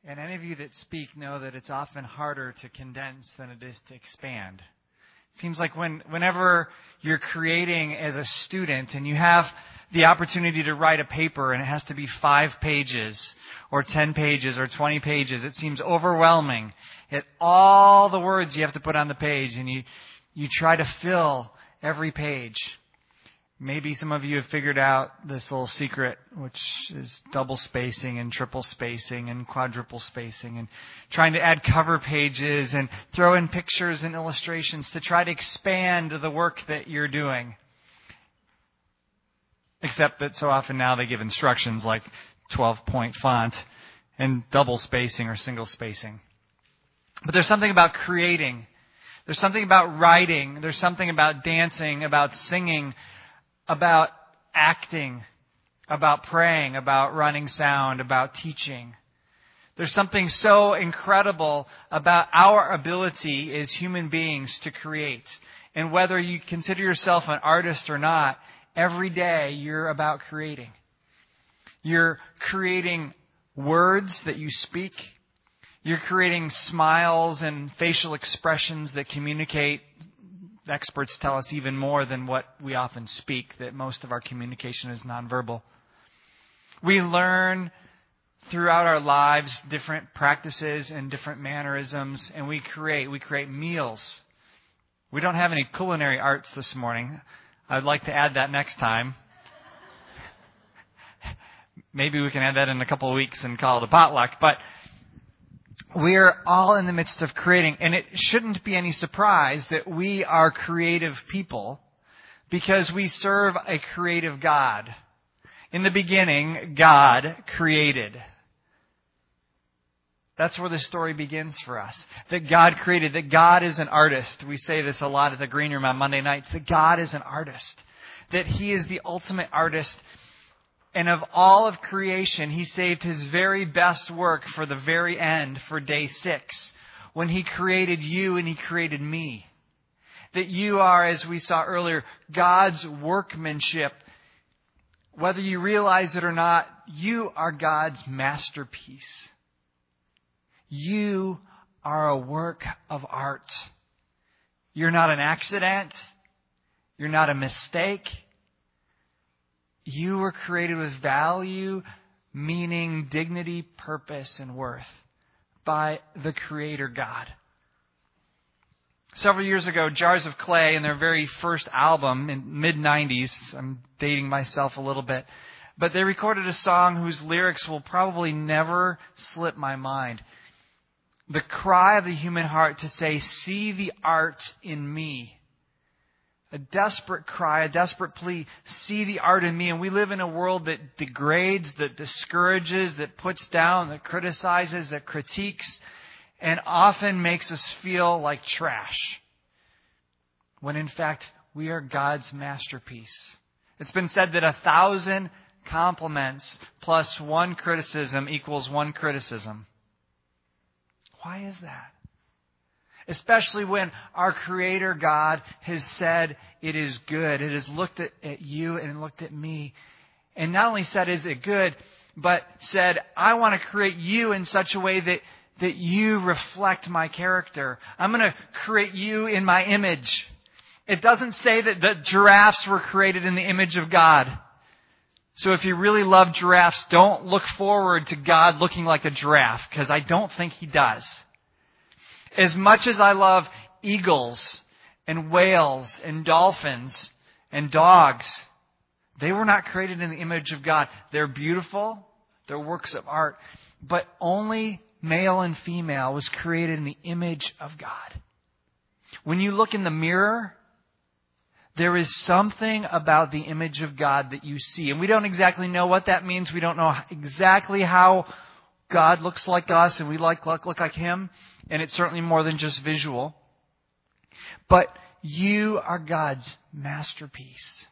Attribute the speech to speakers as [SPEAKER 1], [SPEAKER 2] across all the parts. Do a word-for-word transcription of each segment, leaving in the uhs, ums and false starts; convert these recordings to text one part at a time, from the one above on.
[SPEAKER 1] And any of you that speak know that it's often harder to condense than it is to expand. It seems like when, whenever you're creating as a student and you have the opportunity to write a paper and it has to be five pages or ten pages or twenty pages, it seems overwhelming at all the words you have to put on the page, and you, you try to fill every page. Maybe some of you have figured out this little secret, which is double spacing and triple spacing and quadruple spacing, and trying to add cover pages and throw in pictures and illustrations to try to expand the work that you're doing. Except that so often now they give instructions like twelve-point font and double spacing or single spacing. But there's something about creating. There's something about writing. There's something about dancing, about singing, about acting, about praying, about running sound, about teaching. There's something so incredible about our ability as human beings to create. And whether you consider yourself an artist or not, every day you're about creating. You're creating words that you speak. You're creating smiles and facial expressions that communicate. Experts tell us even more than what we often speak, that most of our communication is nonverbal. We learn throughout our lives different practices and different mannerisms, and we create. We create meals. We don't have any culinary arts this morning. I'd like to add that next time. Maybe we can add that in a couple of weeks and call it a potluck. But we're all in the midst of creating, and it shouldn't be any surprise that we are creative people because we serve a creative God. In the beginning, God created. That's where the story begins for us. That God created, that God is an artist. We say this a lot at the Green Room on Monday nights, that God is an artist. That He is the ultimate artist. And of all of creation, He saved His very best work for the very end, for day six, when He created you and He created me. That you are, as we saw earlier, God's workmanship. Whether you realize it or not, you are God's masterpiece. You are a work of art. You're not an accident. You're not a mistake. You were created with value, meaning, dignity, purpose, and worth by the Creator God. Several years ago, Jars of Clay, in their very first album in mid nineties, I'm dating myself a little bit, but they recorded a song whose lyrics will probably never slip my mind. The cry of the human heart to say, "See the art in me." A desperate cry, a desperate plea, see the art in me. And we live in a world that degrades, that discourages, that puts down, that criticizes, that critiques, and often makes us feel like trash. When in fact, we are God's masterpiece. It's been said that a thousand compliments plus one criticism equals one criticism. Why is that? Especially when our Creator God has said it is good. It has looked at, at you and looked at me. And not only said, is it good, but said, I want to create you in such a way that, that you reflect my character. I'm going to create you in my image. It doesn't say that the giraffes were created in the image of God. So if you really love giraffes, don't look forward to God looking like a giraffe, because I don't think He does. As much as I love eagles and whales and dolphins and dogs, they were not created in the image of God. They're beautiful. They're works of art. But only male and female was created in the image of God. When you look in the mirror, there is something about the image of God that you see. And we don't exactly know what that means. We don't know exactly how God looks like us and we like look, look like Him. And it's certainly more than just visual. But you are God's masterpiece.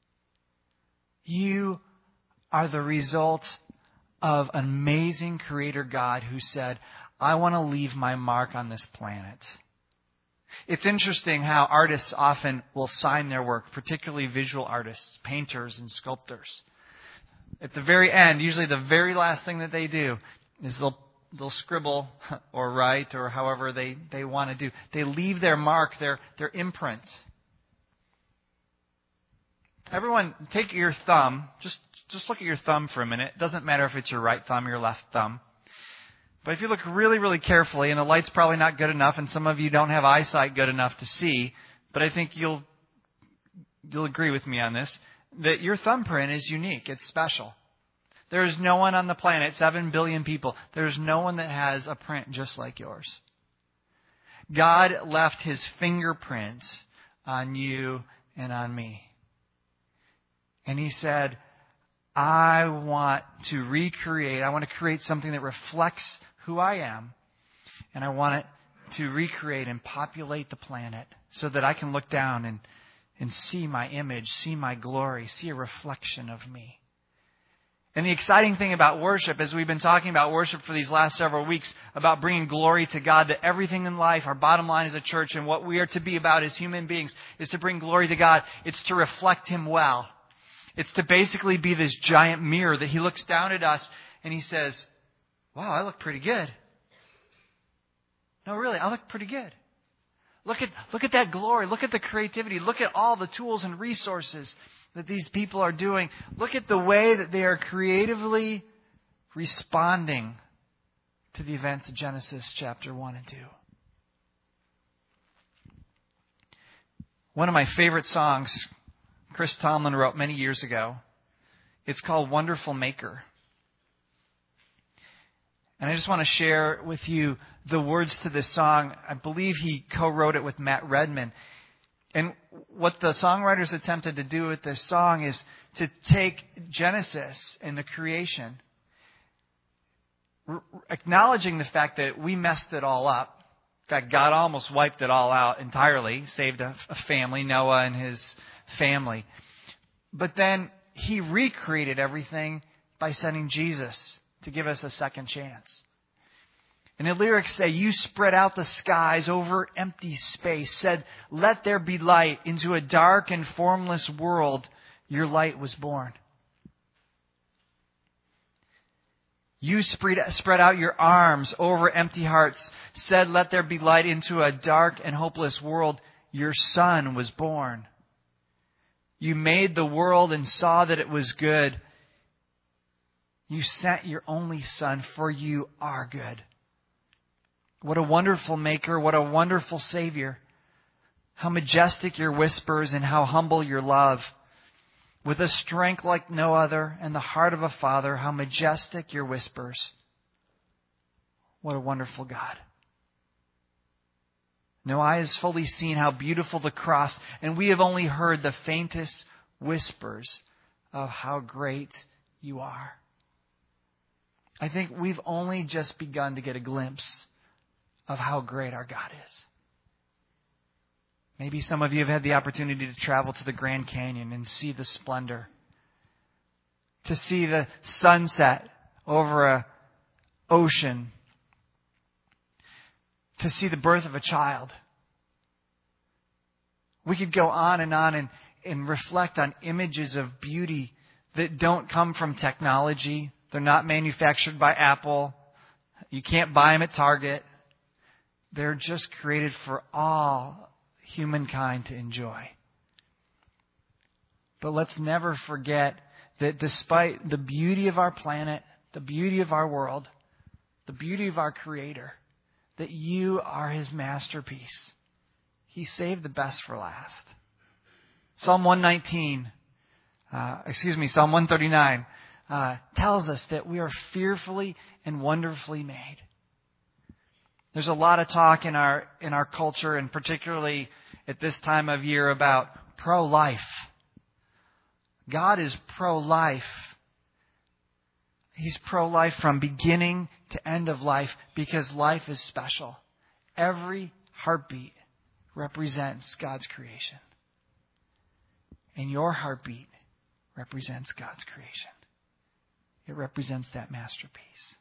[SPEAKER 1] You are the result of an amazing Creator God who said, I want to leave my mark on this planet. It's interesting how artists often will sign their work, particularly visual artists, painters and sculptors. At the very end, usually the very last thing that they do is they'll they'll scribble or write or however they, they want to do. They leave their mark, their, their imprint. Everyone, take your thumb. Just, just look at your thumb for a minute. It doesn't matter if it's your right thumb or your left thumb. But if you look really, really carefully, and the light's probably not good enough, and some of you don't have eyesight good enough to see, but I think you'll you'll agree with me on this, that your thumbprint is unique. It's special. There is no one on the planet, seven billion people, there's no one that has a print just like yours. God left His fingerprints on you and on me. And He said, I want to recreate, I want to create something that reflects who I am. And I want it to recreate and populate the planet so that I can look down and, and see my image, see my glory, see a reflection of me. And the exciting thing about worship, as we've been talking about worship for these last several weeks, about bringing glory to God, that everything in life, our bottom line as a church and what we are to be about as human beings is to bring glory to God. It's to reflect Him well. It's to basically be this giant mirror that He looks down at us and He says, wow, I look pretty good. No, really, I look pretty good. Look at, look at that glory. Look at the creativity. Look at all the tools and resources that these people are doing. Look at the way that they are creatively responding to the events of Genesis chapter one and two. One of my favorite songs Chris Tomlin wrote many years ago. It's called Wonderful Maker. And I just want to share with you the words to this song. I believe he co-wrote it with Matt Redman. And what the songwriters attempted to do with this song is to take Genesis and the creation, r- acknowledging the fact that we messed it all up. In fact, God almost wiped it all out entirely, saved a, a family, Noah and his family. But then He recreated everything by sending Jesus to give us a second chance. And the lyrics say, you spread out the skies over empty space, said, let there be light. Into a dark and formless world, your light was born. You spread, spread out your arms over empty hearts, said, let there be light. Into a dark and hopeless world, your Son was born. You made the world and saw that it was good. You sent your only Son, for you are good. What a wonderful Maker, what a wonderful Savior. How majestic your whispers and how humble your love. With a strength like no other and the heart of a Father, how majestic your whispers. What a wonderful God. No eye has fully seen how beautiful the cross, and we have only heard the faintest whispers of how great you are. I think we've only just begun to get a glimpse of how great our God is. Maybe some of you have had the opportunity to travel to the Grand Canyon and see the splendor. To see the sunset over an ocean. To see the birth of a child. We could go on and on and, and reflect on images of beauty that don't come from technology. They're not manufactured by Apple. You can't buy them at Target. They're just created for all humankind to enjoy. But let's never forget that despite the beauty of our planet, the beauty of our world, the beauty of our Creator, that you are His masterpiece. He saved the best for last. Psalm one nineteen, uh, excuse me, Psalm one thirty-nine uh, tells us that we are fearfully and wonderfully made. There's a lot of talk in our in our culture, and particularly at this time of year, about pro-life. God is pro-life. He's pro-life from beginning to end of life because life is special. Every heartbeat represents God's creation. And your heartbeat represents God's creation. It represents that masterpiece.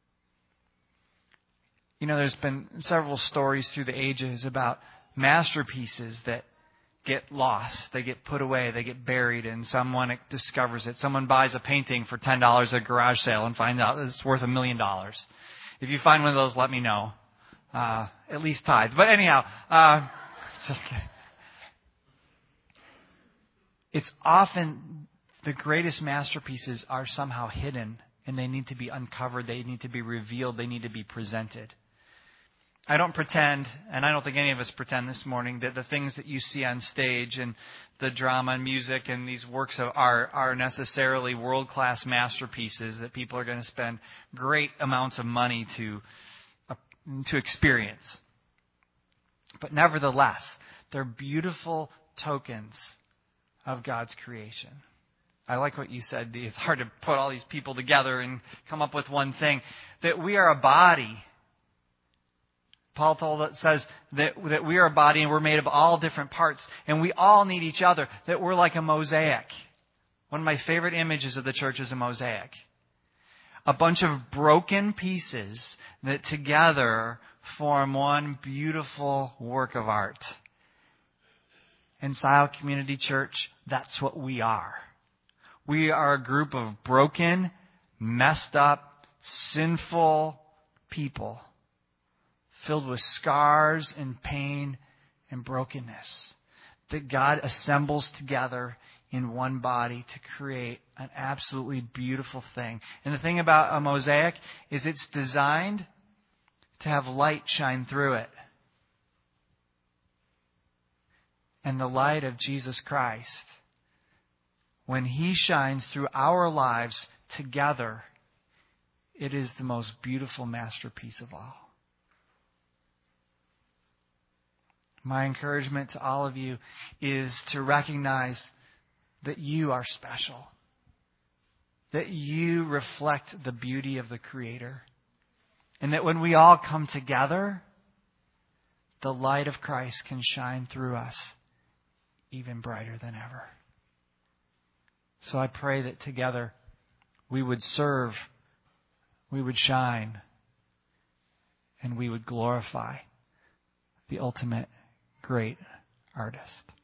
[SPEAKER 1] You know, there's been several stories through the ages about masterpieces that get lost. They get put away. They get buried, and someone discovers it. Someone buys a painting for ten dollars at a garage sale and finds out it's worth a million dollars. If you find one of those, let me know. Uh, at least tithe. But anyhow, uh, just kidding. It's often the greatest masterpieces are somehow hidden, and they need to be uncovered. They need to be revealed. They need to be presented. I don't pretend, and I don't think any of us pretend this morning, that the things that you see on stage and the drama and music and these works of art are necessarily world-class masterpieces that people are going to spend great amounts of money to, uh, to experience. But nevertheless, they're beautiful tokens of God's creation. I like what you said, Dee. It's hard to put all these people together and come up with one thing. That we are a body. Paul told us, says that, that we are a body and we're made of all different parts. And we all need each other. That we're like a mosaic. One of my favorite images of the church is a mosaic. A bunch of broken pieces that together form one beautiful work of art. In Sile Community Church, that's what we are. We are a group of broken, messed up, sinful people filled with scars and pain and brokenness that God assembles together in one body to create an absolutely beautiful thing. And the thing about a mosaic is it's designed to have light shine through it. And the light of Jesus Christ, when He shines through our lives together, it is the most beautiful masterpiece of all. My encouragement to all of you is to recognize that you are special. That you reflect the beauty of the Creator. And that when we all come together, the light of Christ can shine through us even brighter than ever. So I pray that together we would serve, we would shine, and we would glorify the ultimate great artist.